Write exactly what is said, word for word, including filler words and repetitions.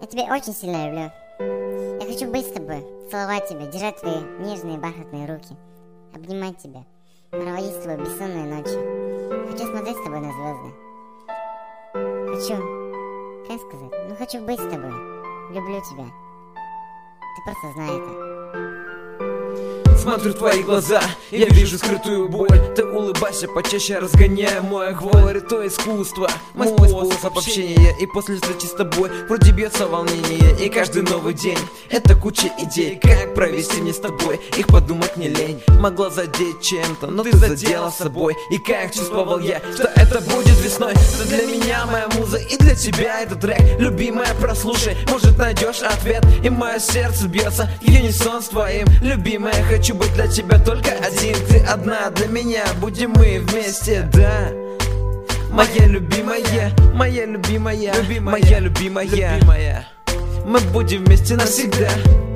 тебя очень сильно люблю. Я хочу быть с тобой, целовать тебя, держать твои нежные бархатные руки, обнимать тебя, проводить с тобой бессонные ночи. Хочу смотреть с тобой на звезды. Хочу, как сказать, ну хочу быть с тобой. Люблю тебя. Ты просто знай это. Смотрю в твои глаза, я вижу скрытую боль. Ты улыбайся почаще, разгоняя мой говорит то искусство. Мой способ общения, и после встречи с тобой вроде бьется волнение. И каждый новый день это куча идей, как провести мне с тобой. Их подумать не лень, могла задеть чем-то, но ты задела собой. И как чувствовал я, что это будет весной. Ты для меня моя муза, и для тебя этот трек. Любимая, прослушай, может найдешь ответ. И мое сердце бьется в унисон с твоим. Любимая, хочу быть для тебя только один. Ты одна для меня, будем мы вместе, да. Моя любимая, моя любимая, моя любимая, мы будем вместе навсегда.